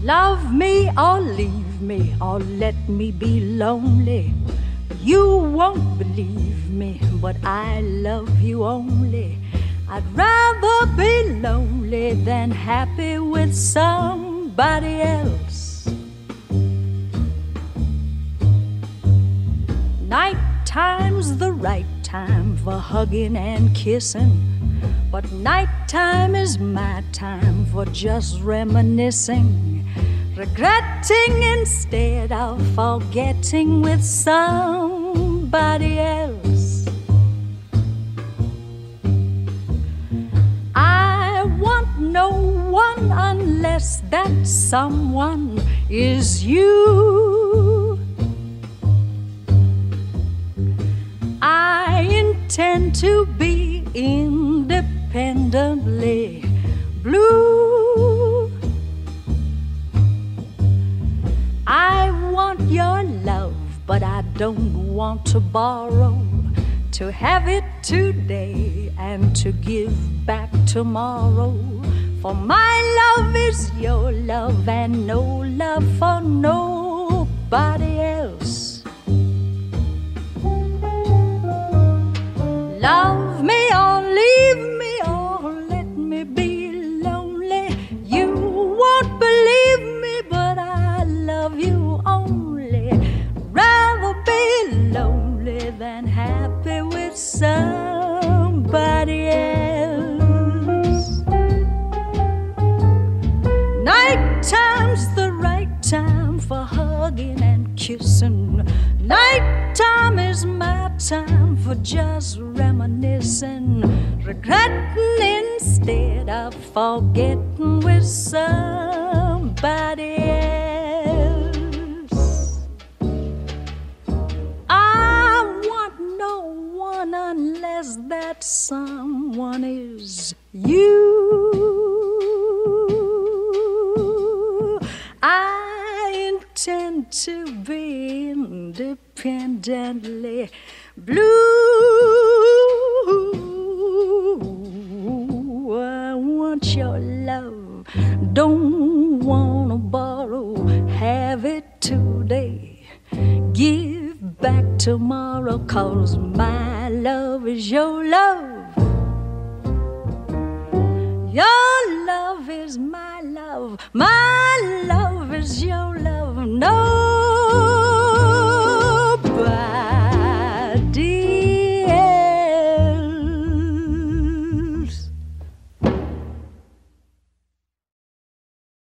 Love me or leave me or let me be lonely. You won't believe me, but I love you only. I'd rather be lonely than happy with somebody else. Nighttime's the right time for hugging and kissing, but nighttime is my time for just reminiscing, regretting instead of forgetting with somebody else. I want no one unless that someone is you. I intend to be independently blue. I want your love, but I don't want to borrow, to have it today and to give back tomorrow. For my love is your love and no love for nobody else. Love me or leave me or let me be lonely. You won't believe me, but I love you only. Rather be lonely than happy with somebody else. Nighttime's the right time for hugging and kissing. Nighttime is my time for just reminiscing, regretting instead of forgetting with somebody else. I want no one unless that someone is you. I intend to be independently blue. I want your love, don't wanna borrow, have it today, give back tomorrow, 'cause my love is your love. Your love is my love is your love. No